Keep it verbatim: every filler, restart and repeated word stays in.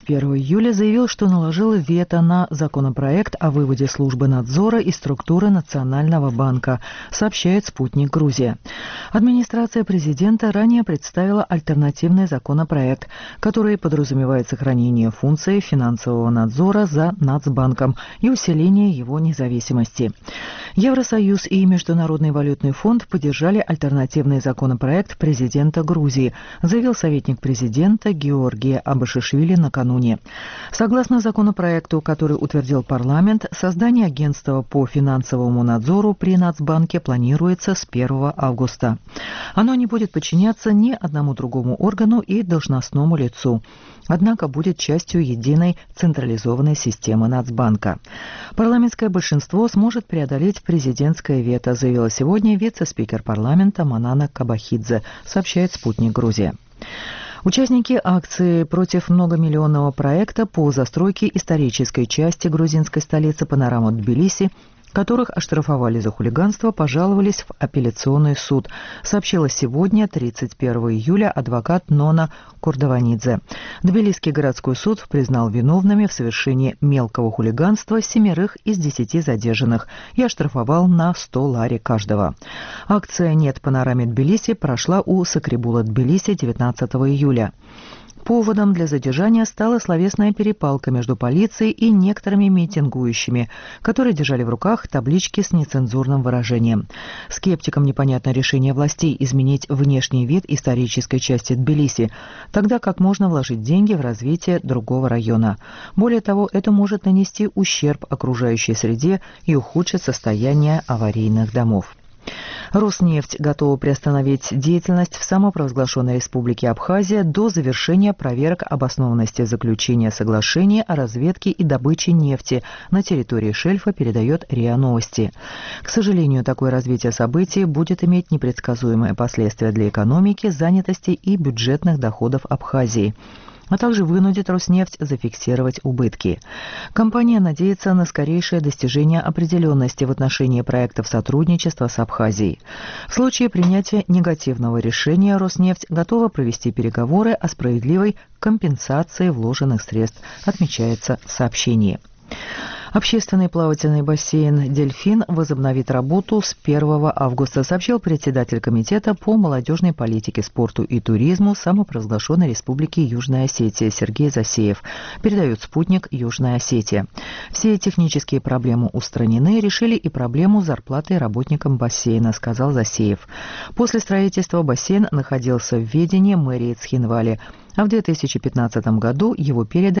первого июля заявил, что наложил вето на законопроект о выводе службы надзора из структуры Национального банка, сообщает «Спутник Грузия». Администрация президента ранее представила альтернативный законопроект, который подразумевает сохранение функции финансового надзора за Нацбанком и усиление его независимости. Евросоюз и Международный валютный фонд поддержали альтернативный законопроект президента Грузии, заявил советник президента Георгия Абашишвили накануне. Согласно законопроекту, который утвердил парламент, создание агентства по финансовому надзору при Нацбанке планируется с первого августа. Оно не будет подчиняться ни одному другому органу и должностному лицу, однако будет частью единой централизованной системы Нацбанка. Парламентское большинство сможет преодолеть президентское вето, заявила сегодня вице-спикер парламента Манана Кабахидзе, сообщает «Спутник Грузия». Участники акции против многомиллионного проекта по застройке исторической части грузинской столицы Панорама Тбилиси, которых оштрафовали за хулиганство, пожаловались в апелляционный суд, сообщила сегодня, тридцать первого июля, адвокат Нона Курдаванидзе. Тбилисский городской суд признал виновными в совершении мелкого хулиганства семерых из десяти задержанных и оштрафовал на сто лари каждого. Акция «Нет панораме Тбилиси» прошла у Сакрибула Тбилиси девятнадцатого июля. Поводом для задержания стала словесная перепалка между полицией и некоторыми митингующими, которые держали в руках таблички с нецензурным выражением. Скептикам непонятно решение властей изменить внешний вид исторической части Тбилиси, тогда как можно вложить деньги в развитие другого района. Более того, это может нанести ущерб окружающей среде и ухудшить состояние аварийных домов. Роснефть готова приостановить деятельность в самопровозглашенной республике Абхазия до завершения проверок обоснованности заключения соглашения о разведке и добыче нефти на территории шельфа, передает РИА Новости. К сожалению, такое развитие событий будет иметь непредсказуемые последствия для экономики, занятости и бюджетных доходов Абхазии, а также вынудит Роснефть зафиксировать убытки. Компания надеется на скорейшее достижение определенности в отношении проектов сотрудничества с Абхазией. В случае принятия негативного решения Роснефть готова провести переговоры о справедливой компенсации вложенных средств, отмечается в сообщении. Общественный плавательный бассейн «Дельфин» возобновит работу с первого августа, сообщил председатель комитета по молодежной политике, спорту и туризму самопровозглашенной Республики Южная Осетия Сергей Засеев, передает «Спутник Южная Осетия». Все технические проблемы устранены, решили и проблему зарплаты работникам бассейна, сказал Засеев. После строительства бассейн находился в ведении мэрии Цхинвали, а в две тысячи пятнадцатом году его передали